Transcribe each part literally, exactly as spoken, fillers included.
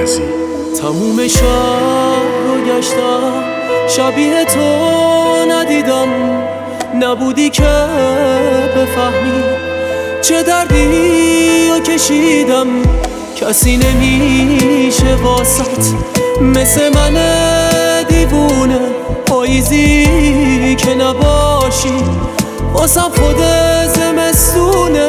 عوضی. تموم شب رو گشتم، شبیه تو ندیدم، نبودی که بفهمی چه دردی رو کشیدم. کسی نمیشه واسط مثل من دیوونه، پاییزی که نباشی واسم خود زمستونه.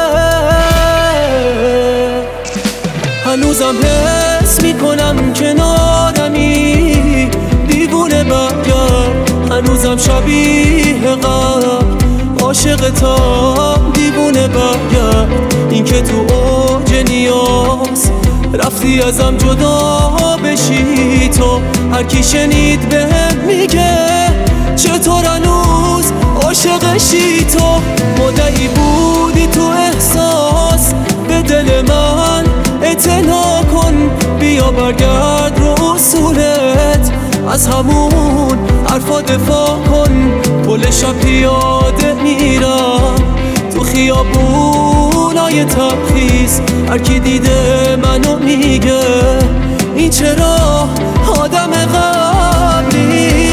هنوزم حس میکنم کنارمی، دیوونه برگرد. هنوزم شبیه قبل عاشقتم، دیوونه برگرد. این که تو اوج نیاز رفتی ازم جدا بشی تو، هر کی شنید بهم میگه چطور هنوز عاشقشی تو. مدعی بودی تو احساس به دل من اعتنا کن، بیا برگرد رو اصولت، از همون حرفا دفاع کن. کل شب پیاده میرم تو خیابونای تبخیز، هر کی دیده منو میگه این چرا آدم قبلی.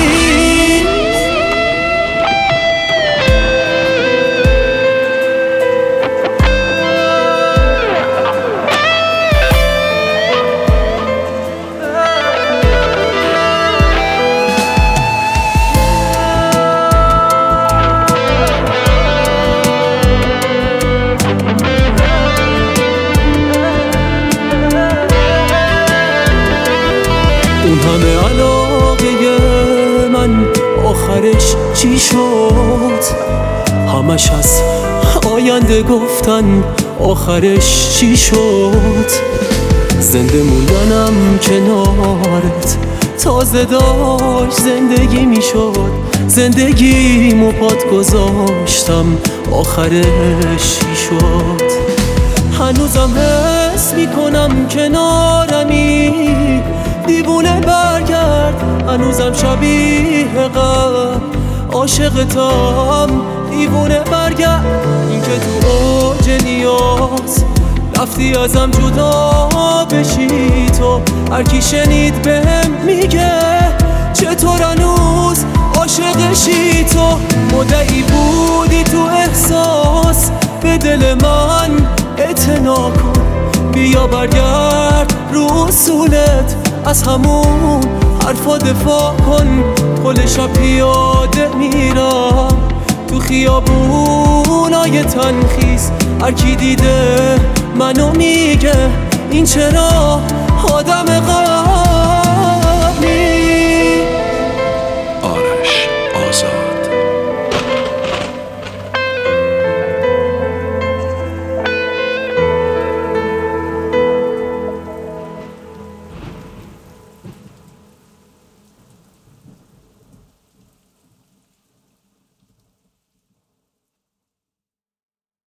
اون همه علاقه من آخرش چی شد؟ همش از آینده گفتن آخرش چی شد؟ زنده موندنم کنارت تازه داشت زندگی میشد، زندگیمو پات گذاشتم آخرش چی شد؟ هنوزم حس میکنم کنارمی، دیوونه برگرد. هنوزم شبیه قبل عاشقتم، دیوونه برگرد. این که تو اوج نیاز رفتی ازم جدا بشی تو، هر کی شنید بهم میگه چطور هنوز عاشقشی تو. مدعی بودی تو احساس به دل من اعتنا کن، بیا برگرد رو اصولت، از همون حرفا دفاع کن. کل شب پیاده میرم تو خیابونای تنخیز، هر کی دیده منو میگه این چرا آدم قبلی.